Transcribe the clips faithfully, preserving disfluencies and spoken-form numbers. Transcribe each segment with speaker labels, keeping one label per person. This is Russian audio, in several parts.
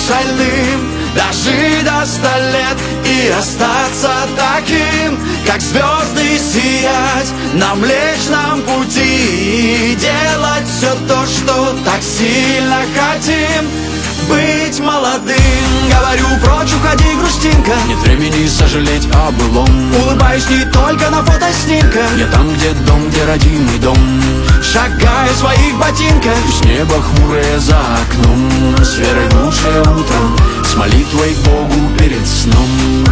Speaker 1: шальным, дожить до ста лет и остаться таким, как звезды сиять на Млечном Пути, и делать все то, что так сильно хотим. Быть молодым, говорю, прочь уходи, грустинка.
Speaker 2: Нет времени сожалеть о былом.
Speaker 1: Улыбаюсь не только на фотоснимках.
Speaker 2: Я там, где дом, где родимый дом.
Speaker 1: Шагаю в своих ботинках.
Speaker 2: Пусть небо хмурое за окном, с верой в лучшее утро, с молитвой к Богу перед сном.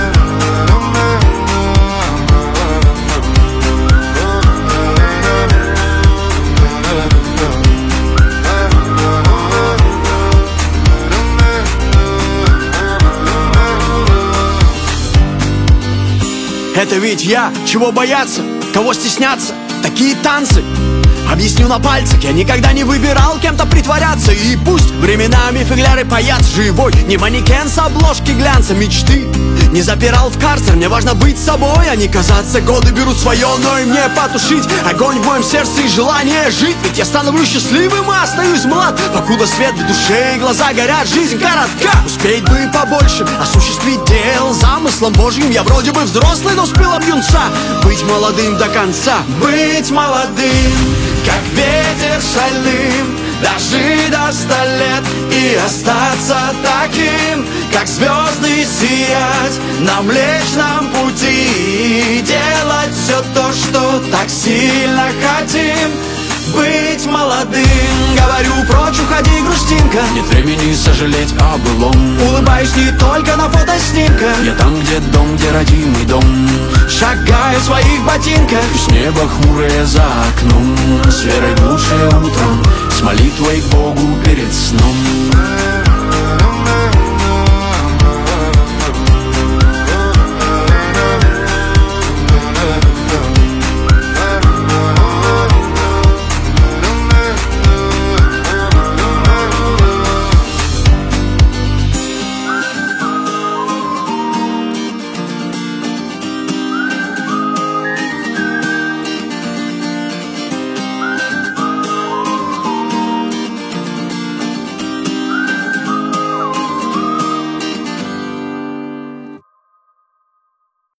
Speaker 1: Это ведь я, чего бояться, кого стесняться, такие танцы. Объясню на пальцах, я никогда не выбирал кем-то притворяться. И пусть временами фигляры паят, живой не манекен с обложки глянца. Мечты не запирал в карцер, мне важно быть собой, а не казаться. Годы берут свое, но и мне потушить огонь в моем сердце и желание жить. Ведь я становлюсь счастливым, а остаюсь млад, покуда свет в душе и глаза горят. Жизнь коротка, успеть бы побольше, осуществить дел замыслом Божьим. Я вроде бы взрослый, но с пылом юнца. Быть молодым до конца. Быть молодым, как ветер шальным, дожить до ста лет и остаться таким, как звезды сиять на Млечном Пути, и делать все то, что так сильно хотим. Быть молодым, говорю, прочь уходи, грустинка.
Speaker 2: Нет времени сожалеть о былом.
Speaker 1: Улыбаюсь не только на фотоснимках.
Speaker 2: Я там, где дом, где родимый дом.
Speaker 1: Шагаю в своих ботинках.
Speaker 2: Пусть небо хмурое за окном, с верой в лучшее утро, с молитвой к Богу перед сном.